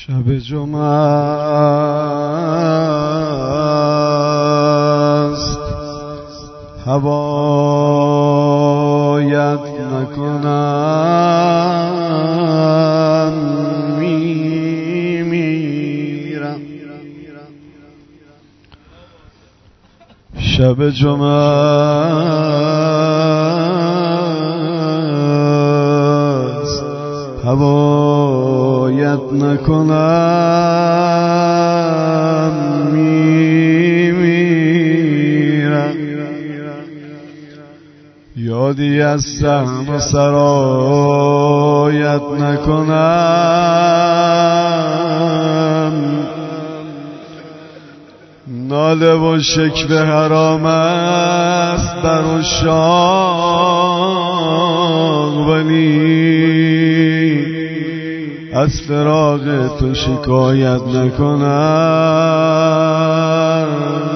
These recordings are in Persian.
شب جمعه است هوایت نکنم میمیرم. شب جمعه است هوایت نکنم میمیرم. یادی از سهم و سرایت نکنم، ناله و شکوه حرام است بر عشاق، ولی از فراق تو شکایت نکنم.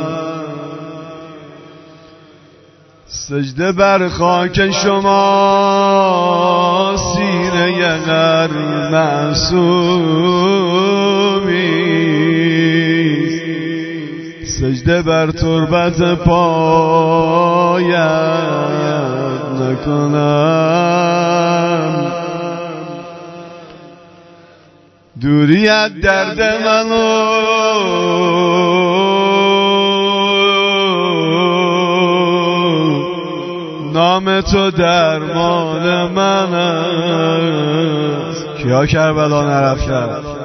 سجده بر خاک شما سینه غر معصومی، سجده بر تربت پایت نکنم. دوریت درد منو نام تو درمان من است. کیا کربلا نرفتن؟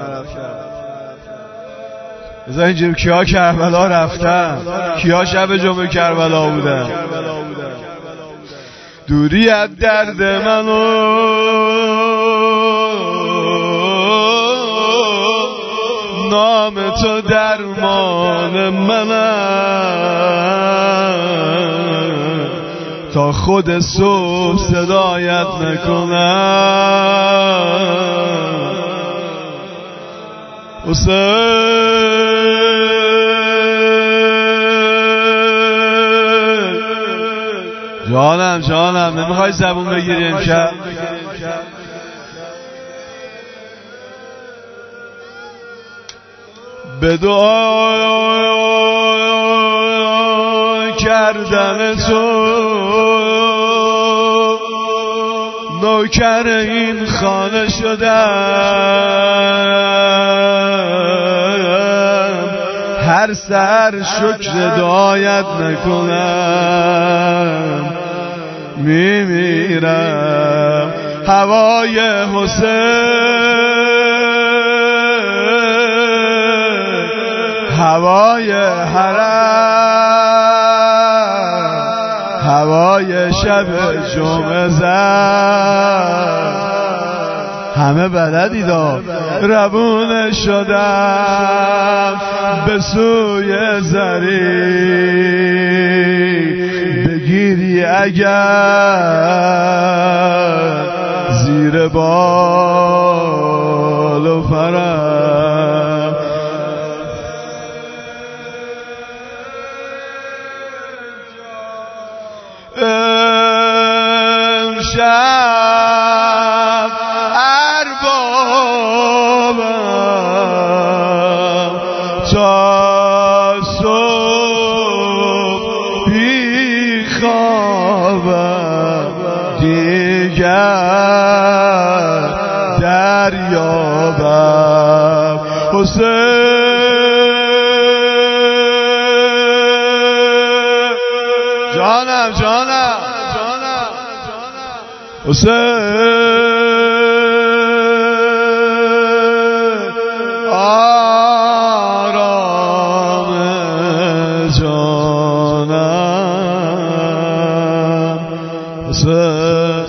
بذار اینجور کیا کربلا رفتن؟ کیا شب جمعه کربلا بودن؟ دوریت درد منو نام تو درمان من است. تا خود صبح صدایت نکنم. حسین جانم نمیخوای زبون بگیری امشب؟ به دعا کردن تو نوکر این خانه شدم، هر سر شکر دعایت نکنم میمیرم. هوای حسین، هوای حرم، هوای شب جمعه زد، همه بلدیدا روونه شدم به سوی زری. بگیری اگر زیر بال و فرم. امشب اربابم تا صبح بی خوابم، دیگر دریابم. حسین جانم حسین آرام جانم. حسین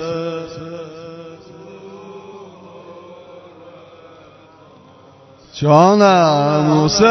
جانم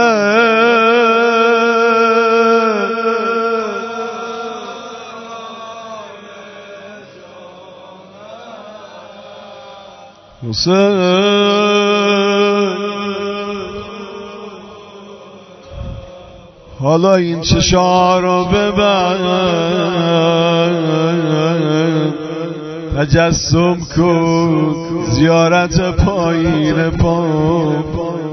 حالا این چشا رو ببند، تجسم کن زیارت پایین پام،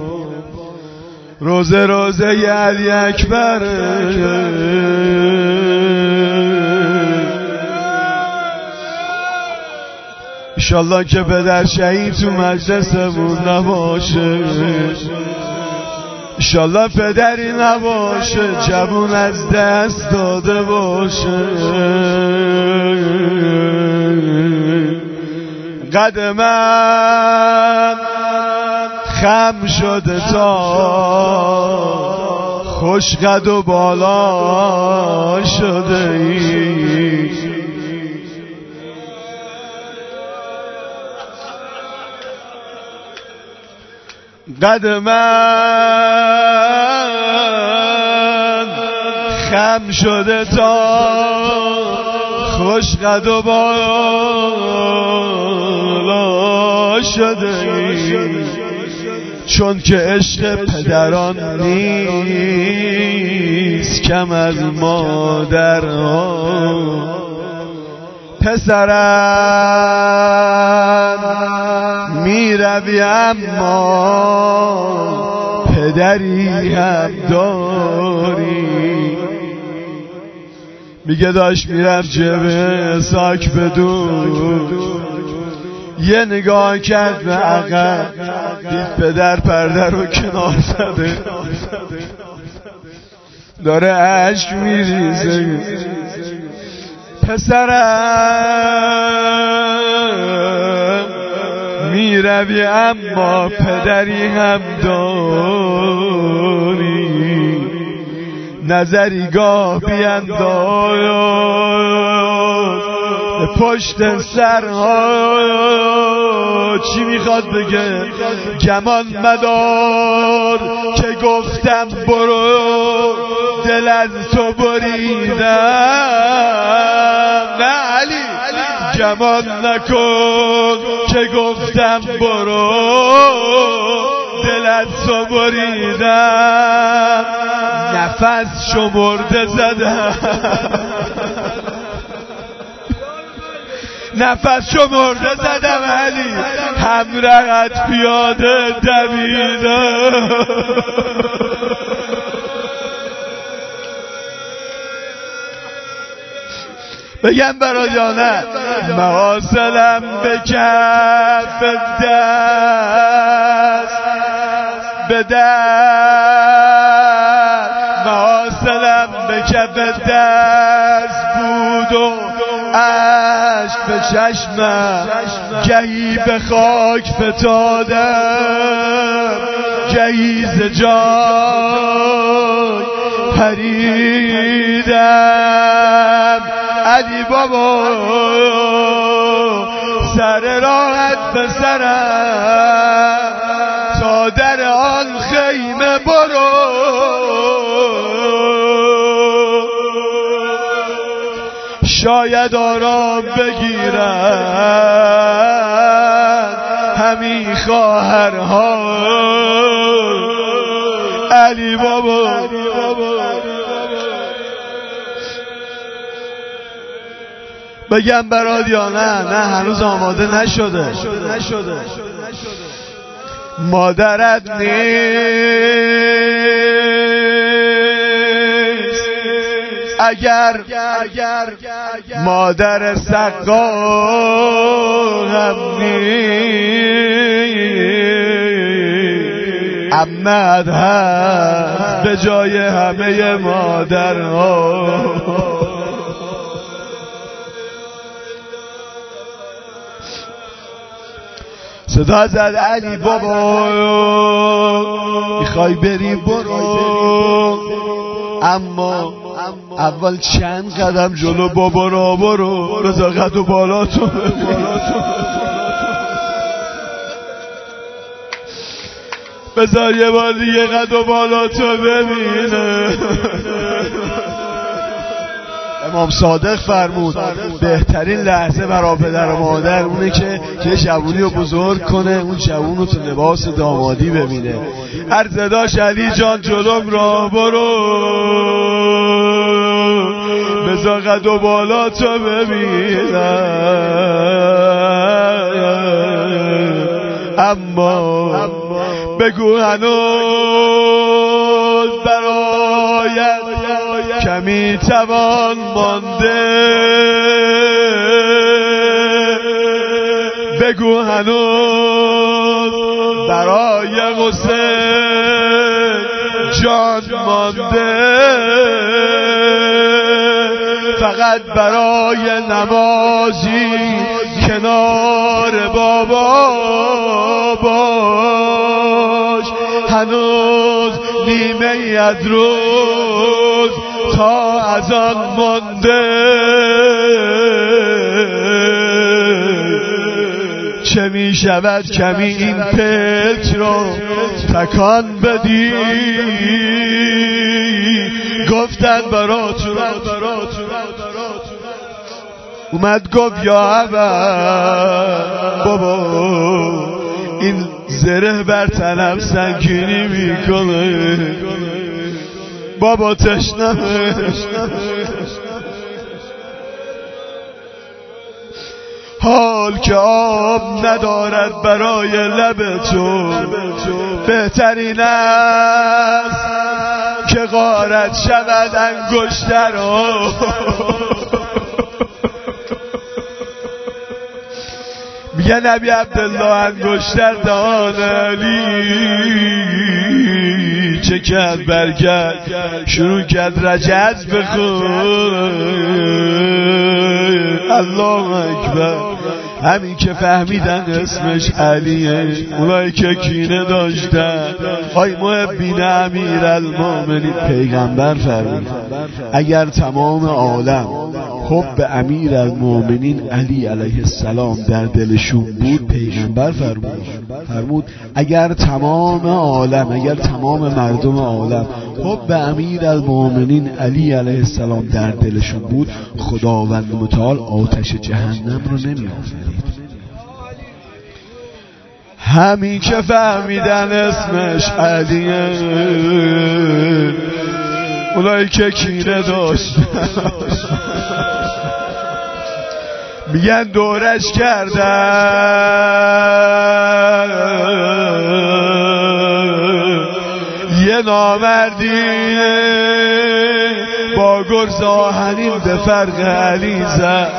روزه روزه علی اکبر، ایشالله که پدر شهید تو مجلسمون نباشه، ایشالله پدری نباشه جوون از دست داده باشه. قد من خم شده تا خوش قد و بالا شده ای، قد من خم شده تا خوش قد و بالا شده ای، چون که عشق پدران نیست کم از مادرها. پسرم میروی اما پدری هم داری، میگه داشت میرم جبه ساک بدون، یه نگاه کرد به عقب دید پدر پرده رو کنار زده داره اشک میریزه. پسرم میروی اما پدری هم داری، نظری گاه بینداز پشت سرها. چی میخواد بگه؟ گمان مدار که گفتم برو دل از تو بریدم. نه علی گمان نکن که گفتم برو دل از تو بریدم، نفس شمرده زدم نفس شمرده زدم علی، همراهت پیاده دویدم. بگم برات یا نه؟ محاصلم به کف دست به دست، محاصلم به کف دست بود و عشق به چشمم، گهی به خاک فتادم گهی ز جای پریدم. علی بابا سر راحت به سرم تا در آن خیمه برو، شاید آرام بگیرن همین خواهرها. علی بابا بگم برات یا نه؟ نه هنوز آماده نشده. مادرت نیست اگر مادر سقا هم نیست، عمت هست به جای همه مادرها. صدا زد علی بابا میخوای بری برو، اما اول چند قدم جلو بابا را برو، رضا قد و بالا تو بذار یه بار دیگه قد و بالا تو ببینه. امام صادق فرمود بهترین لحظه برای پدر و مادر اونه که یه جوونی رو بزرگ کنه، اون جوون رو تو لباس دامادی ببینه. عرض داشت علی جان جلوم را برو، بذار قد و بالا تو ببینم. اما بگو هنوز برایت کمی توان مانده، بگو هنوز برای حسین جان مانده، فقط برای نمازی کنار بابا باش، هنوز نیمه از روز تا از آن مانده. چه می شود کمی این پلک رو تکان بدی، گفتن براتون اومد گفت یا عبد بابا این زره بر تنم سنگینی میکنه، بابا تشنمه. حال که آب ندارد برای لب تو، بهترین است که غارت شود انگشتر را. میگه نبی عبدالله انگشتر دهان علی چه کرد، برگرد شروع کرد رجز بخون. الله اکبر. همین که فهمیدن اسمش علیه، اونایی که کینه داشتن، آی محبین امیرالمومنین، پیغمبر فرمود اگر تمام عالم حب امیرالمومنین علی علیه السلام در دلشون بود، پیغمبر فرمود اگر تمام عالم، اگر تمام مردم عالم حب امیرالمومنین علی علیه السلام در دلشون بود، خداوند متعال آتش جهنم رو نمی آفرید. همین که فهمیدن اسمش علیه، اونایی که کینه داشتن میگن دورش کردن، یه نامردی با گرز آهنین به فرق علی زد،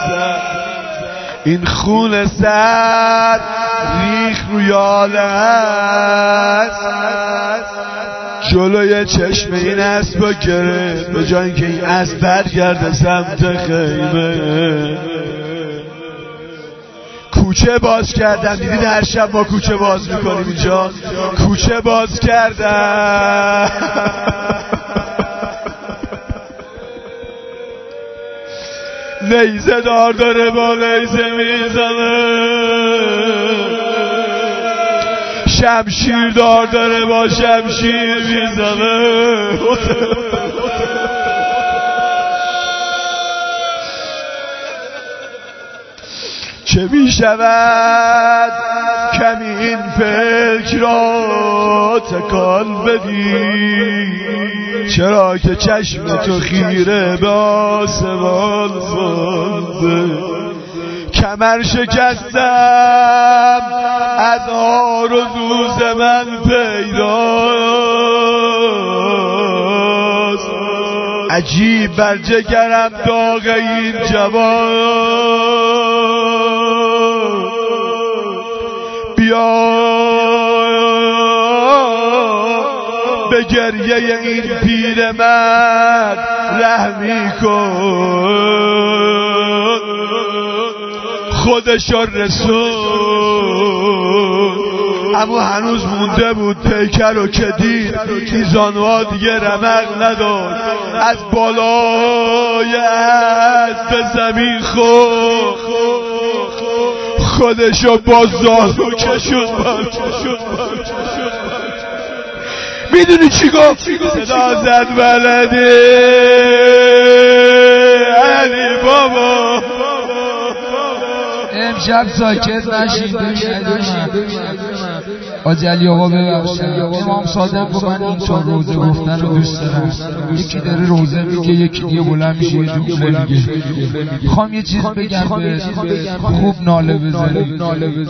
این خون سر ریخ روی آلت، جلوی چشم این اسب گرفت، به جای اینکه این اسب برگرده سمت خیمه. کوچه باز کردن، دیدید هر شب ما کوچه باز میکنیم اینجا، کوچه باز کردن، نیزه دار داره با نیزه میزنه، شمشیر داره با شمشیر میزنه. چه می شود کمی این فکر را تکان بدی، چرا که چشم تو خیره به آسمان مانده، کمر شکستم از هار و دوز من پیداست، عجیب بر جگرم داغ این جوان، بیا به گریه این پیرمرد رحمی کن، خودش رسول. اما هنوز مونده بود پیکر رو که دید این زانوها دیگه رمق نداد، از بالای اسب به زمین خودشو با زانو کشون. میدونی چی گفت؟ صدا زد بلدی علی بابا، امشب ساکت نشید. حاجی علی آقا ببخشید امام صادق گفت من این چهار روزه گفتن رو دوست دارم. یکی داره روزه میگه، یکی دیگه بلند میشه یه جمله میگه. میخوام یه چیز بگم به خوب ناله بزنی.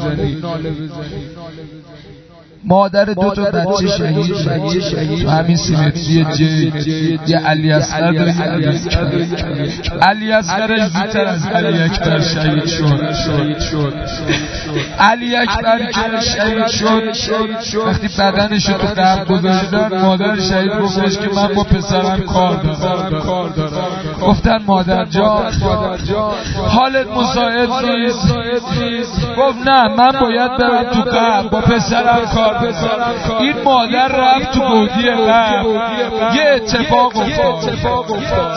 مادر دو تا بچه شهید تو همین سیمتری یه علی اصغر داره، علی اصغرش زودتر از علی اکبر شهید شد. علی اکبر که شهید شد وقتی بدنشو تو قبر گذاشتن، مادر شهید گفتش که من با پسرم کار دارم. گفتن مادر جان حالت مساعد نیست. گفت نه من باید برم تو قبر با پسرم کار. این مادر رفت تو گودی قبر، یه اتفاق افتاد.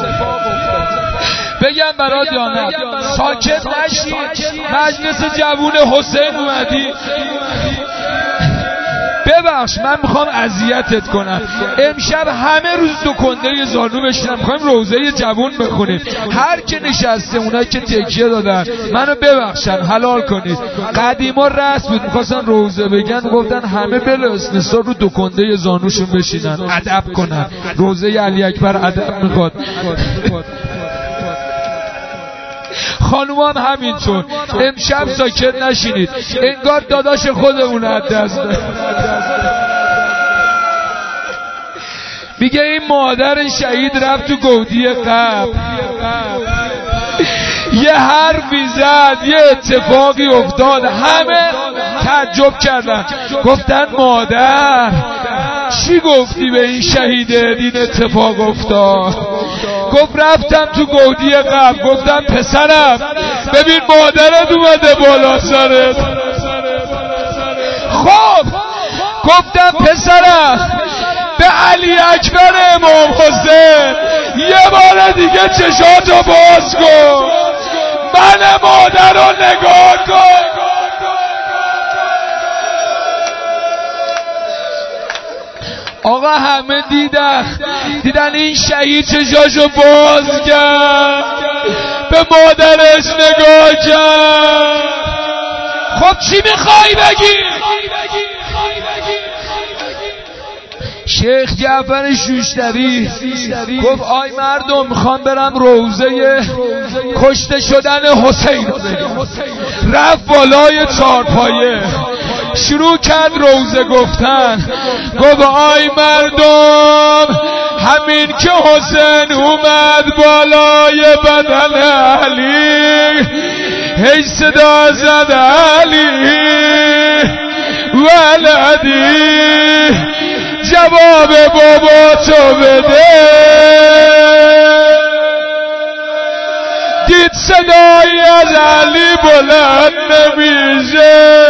بگم برات یا نه؟ ساکت نشی. مجلس جوون حسین اومدی. ببخش من میخوام اذیتت کنم. امشب همه روز دو کنده زانو بشینم، میخوایم روزه جوون بخونیم. هر که نشسته اونایی که تکیه دادن منو ببخشن حلال کنید. قدیما رسم بود میخواستن روزه بگن، گفتن همه بلا استثنا رو دو کنده زانوشون بشینن ادب کنن. روزه علی اکبر ادب میخواد. خانومان همینطور. امشب ساکت نشینید، انگار داداش خودمون از دست داد. میگه این مادر شهید رفت تو گودی قبر، یه حرفی زد، یه اتفاقی افتاد. همه تعجب کردن، گفتن مادر چی گفتی به این شهیده این اتفاق افتاد؟ گفت رفتم تو گودی قبر، گفتم پسرم ببین مادرت اومده بالا سرت. خب گفتم پسرم به علی اکبر امام حسین یه بار دیگه چشاتو باز کن، من مادر رو نگاه کن. آقا همه دیدن این شهید چشاشو باز کرد، به مادرش نگاه کرد. خب چی میخوای بگی؟ شیخ جعفر شوشتری گفت آی مردم میخوام برم روزه کشته شدن حسین رو بگم. رفت بالای چارپایه شروع کرد روزه گفتن. گفت آی مردم همین که حسین اومد بالای بدن علی، هی صدا زد علی ولدی جواب بابا تو بده. دید صدایی از علی بلند نمیشه،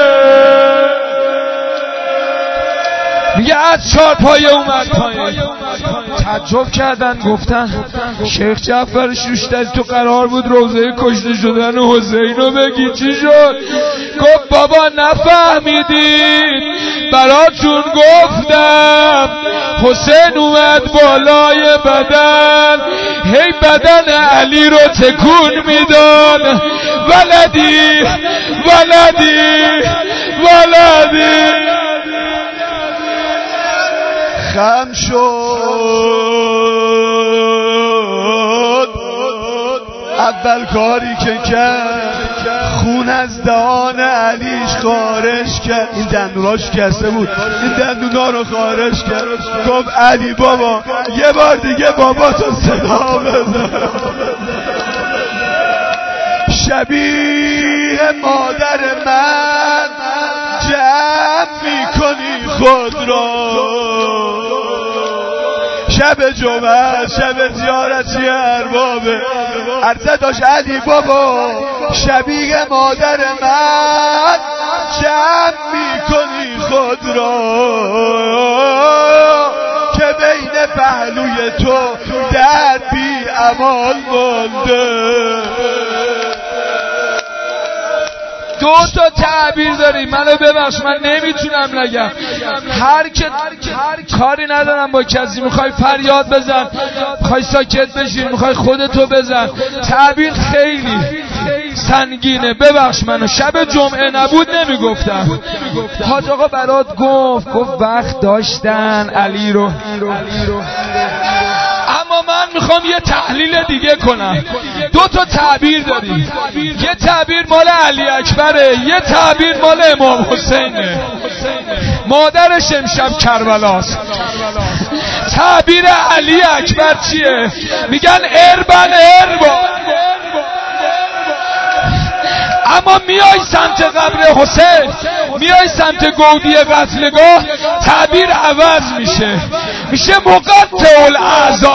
میگه از چارپایه اومد پایین. تعجب کردن، گفتن شیخ جعفر شوشتری تو قرار بود روزه کشته شدن حسین رو بگی، چی شد؟ گفت بابا نفهمیدید، براتون گفتم حسین اومد بالای بدن، هی بدن علی رو تکون میداد، ولدی ولدی ولدی. خم شد اول کاری که کرد، خون از دهان علیش خارج کرد. این دندوناش شکسته بود، این دندونا رو خارج کرد. گفت علی بابا یه بار دیگه بابا تو صدا بزن. شبیه مادر من جمع میکنی خود را، شب جمعه شب زیارتی اربابه عرضه داشت علی بابا شبیه مادر من جمع میکنی خود را، که بین پهلوی تو در بی امان مانده. دو تا تعبیر داری، منو ببخش من نمیتونم نگم. هر کاری ندارم با کسی، میخوای فریاد بزن، میخوای ساکت بشین، میخوای خودتو بزن. تعبیر خیلی سنگینه، ببخش منو، شب جمعه نبود نمیگفتم. حاج آقا برات گفت وقت داشتن علی رو. اما من میخوام یه تحلیل دیگه کنم. دو تا تعبیر داریم، یه تعبیر مال علی اکبره، یه تعبیر مال امام حسینه، مادرش امشب کربلاست. تعبیر علی اکبر چیه؟ میگن اربن. اما میای سمت قبر حسین، میای سمت گودی قتلگاه، تعبیر عوض میشه مقطع الاعضا.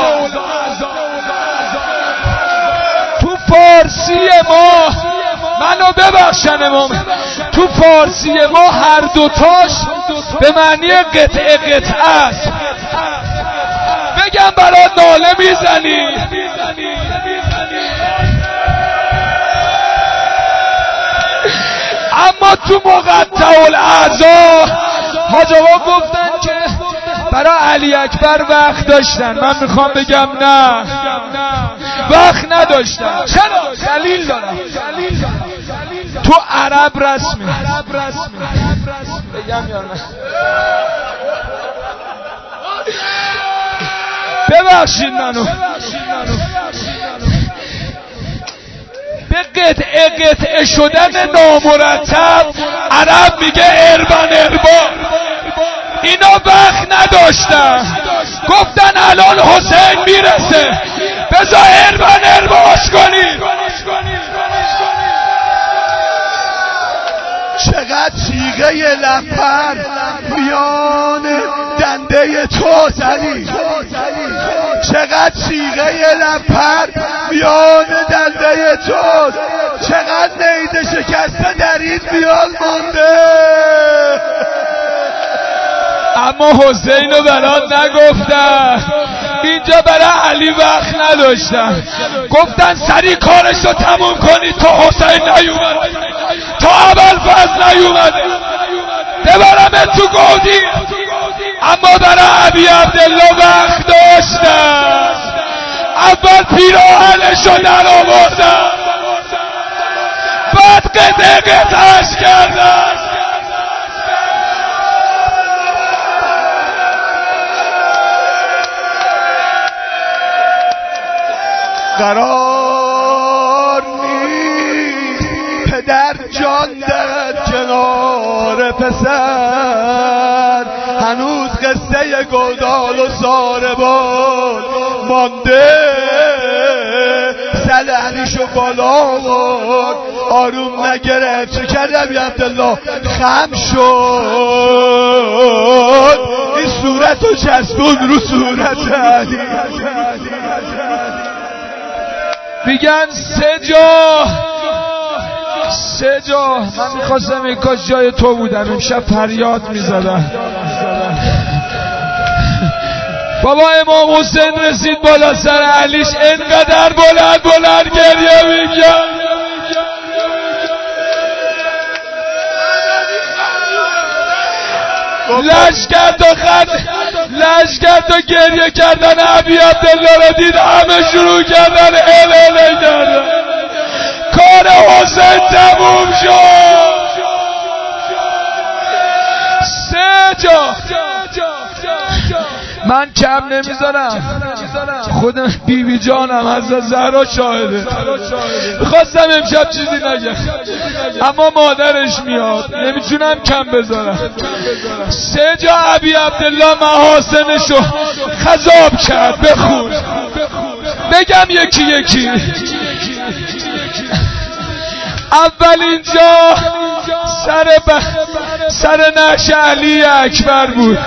تو فارسی ما، منو ببخشن امام، تو فارسی ما هر دوتاش به معنی قطعه است. بگم برات ناله میزنی؟ اما تو مقطع الاعضا حاج آقا گفتن که برای علی اکبر وقت داشتن. من میخوام بگم نه، وقت نداشتن. چرا؟ دلیل دارم. تو عرب رسمه. بگم یا نه؟ ببخشید منو. به قطعه شدن نامرتب عرب میگه اربن. اینا وقت نداشتن، گفتن الان حسین میرسه، بذار اربن کنی. چقدر چیغه لپر میان دنده تو زدی، چقدر چیغه لپر میان دنده تو، چقدر نیده شکسته در این میان مانده. اما حسین رو برات نگفتن، اینجا برای علی وقت نداشتن، گفتن سری کارش رو تموم کنی تا حسین نیومد، تا ابوالفضل نیومد، ببرم تو گودی. اما برای ابی عبدالله وقت داشتن، اول پیراهنش رو در آوردن، بعد قطعش کردن. قرار نیست پدر جان دهد کنار پسر، هنوز قصه گودال و ساربان مانده. سلحنیشو بالا آورد، آروم نگرفت، چه کرد ابی عبدالله؟ خم شد، این صورتو چسبون رو صورت علی. میگن سه جا من میخواستم این کاش جای تو بودم، امشب فریاد میزدم. بابا امام حسین رسید بالا سر علیش، انقدر بلند گریه میکرد. لشکر تا گریه کردن ابی عبدالله رو دید، همه شروع کردن اله کردن. کار حسین تموم شد. سه جا من کم نمیذارم، خودم بیبی جانم از زهرا شاهده. میخواستم امشب چیزی نگم، اما مادرش میاد، نمیتونم کم بذارم. سه جا ابی عبدالله محاسنشو خضاب کرد. بخون بگم یکی. اول اینجا سر نعش علی اکبر بود،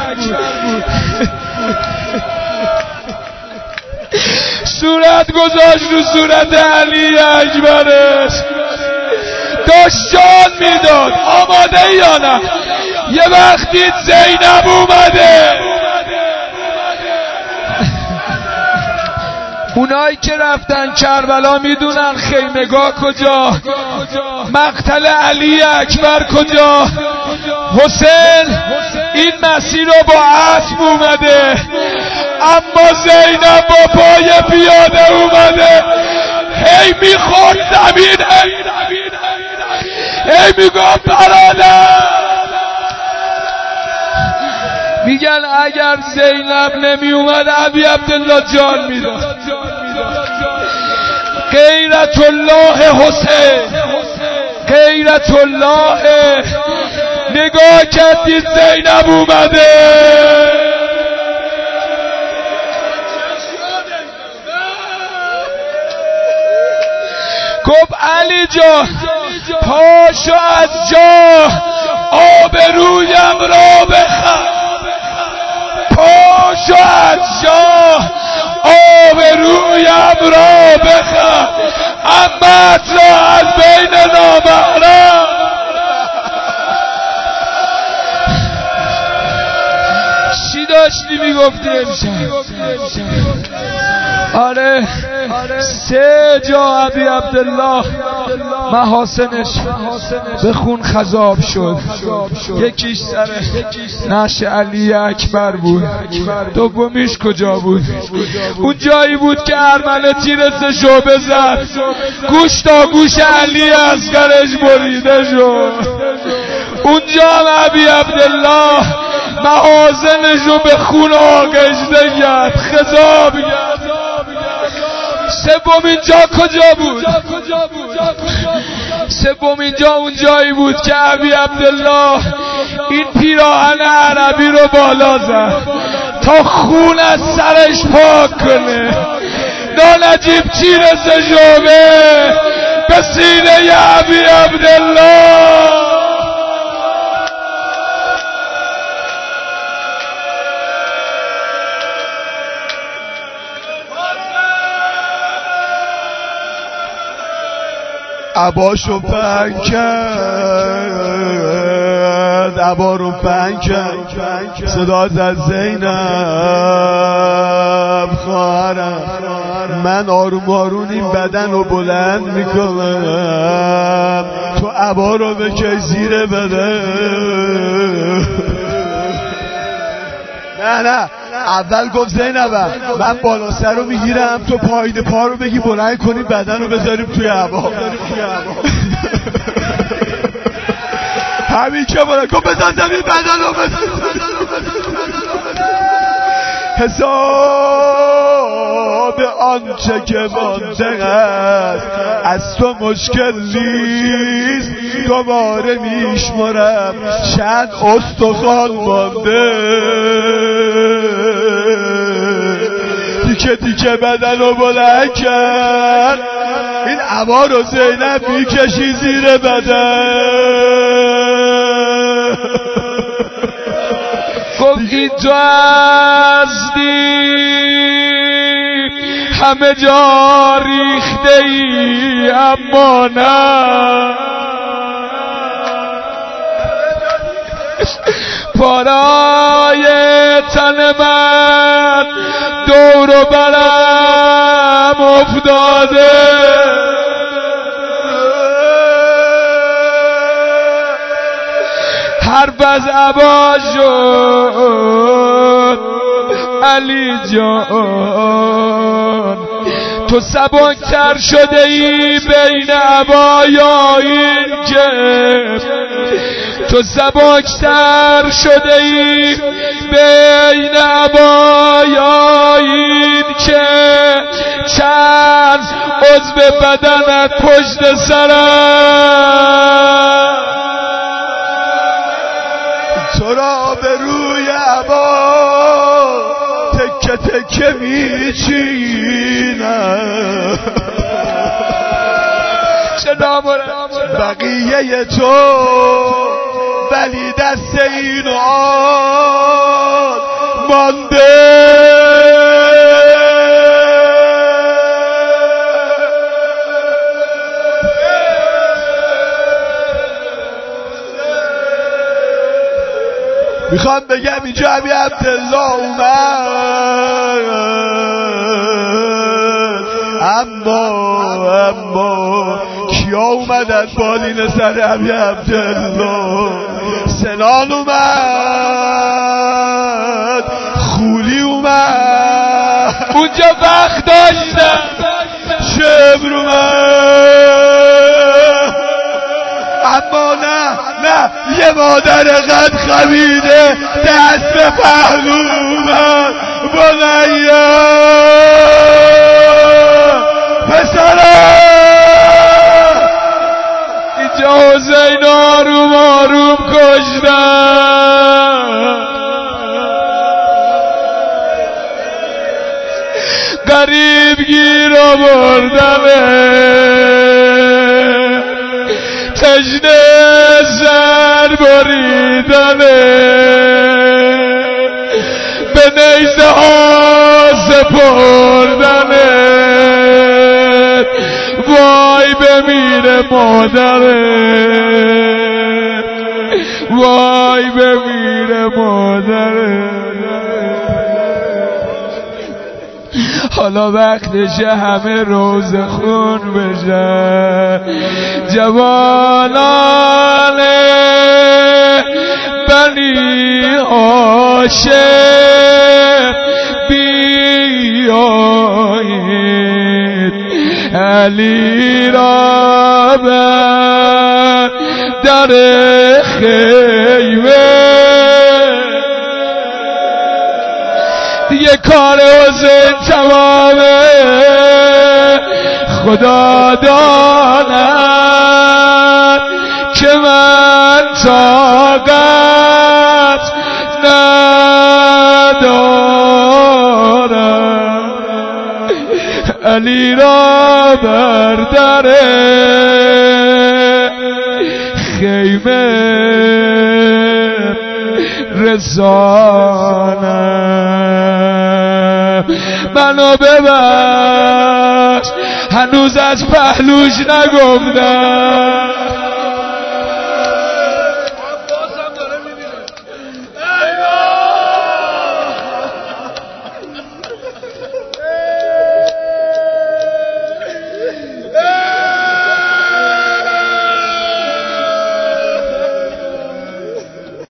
صورت گذاشت رو صورت علی اکبرش، داشت جان میداد. آماده یا نه؟ یه وقتی زینب اومده، اونایی که رفتن کربلا میدونن خیمگاه کجا، مقتل علی اکبر کجا. حسین این مسیر رو با اسب اومده، اما زینب با پای پیاده اومده. هی میخورد زمین، هی میگفت برادر. میگن اگر زینب نمی اومد ابی عبدالله جان میداد. غیرت الله حسین، غیرت الله. نگاه کردید زینب اومده. گفت علی جان پاشو از جا، آبرویم را بخر. پاشو از جا، آبرویم را بخر. عمت را از بین نامحرم. چی داشتی میگفتی امشب؟ آره 3 جا ابی عبدالله محاسنش به خون خضاب شد. یکیش سر نعش علی اکبر بود. دومیش کجا بود؟ اون جایی بود که ارمنه تیر شعبه زد، گوش تا گوش علی اصغرش بریده شد. اونجا هم ابی عبدالله محاسنشو به خون آغشته کرد، خضاب کرد. سومین جا کجا بود؟ سومین جا اون جایی بود که ابی عبدالله این پیراهن عربی رو بالا زد تا خون از سرش پاک کنه. نانجیب چی شعبه به سینه ابی عبدالله. عباشو پنگ کرد، عبا رو پنگ کرد، صدا زد زینب خواهرم، من آروم آروم این بدن رو بلند میکنم، تو عبا رو بکش زیر بدن. نه اول گفت زینبم من بالا سر رو میگیرم، تو پایین پا رو بگی بلند کنی بدن رو بذاریم توی هوا. همین که بلند گفت بزن زمین بدن رو بزن. حساب آنچه که مانده است از تو مشکل نیست، دوباره میشمرم چند استخوان مانده. دیگه دیگه بدن رو بلند کرد، این عبا رو زینب میکشی زیر بدن. گفت این تو هستی همه جا ریخته ای اما نه، پارای تن من دور و برم افتاده. حرف از عبا شد علی جان، تو سبکتر شده ای بین عبایین که، تو سبکتر شده ای بین عبایین که، چند عضو بدنت پشت سرم، تو را به روی عبا تکه تکه میچینم. بقیه تو ولی دست این آن مانده. میخوام بگم اینجا ابی عبدالله اومد، اما کیا اومدن بالین سر ابی عبدالله؟ سنان اومد، خولی اومد، اونجا وقت داشتن کبر اما نه یه مادر قد خمیده دست پهلو من بنیا پسرم اینجا حسین آروم آروم کشتن قریب گیر آوردمه تجنه سر بریدنه به نیزه ها سپردنه وای بمیره مادره وای بمیره مادره حالا وقتشه همه روز خون بشن جوانان بنی هاشم بیایید علی را بر در خیمه دیگه کار حسین تمامه خدا داند که من طاقت ندارم علی را بر در خیمه رسانم منو ببخش هنوز از پهلوش نگفتم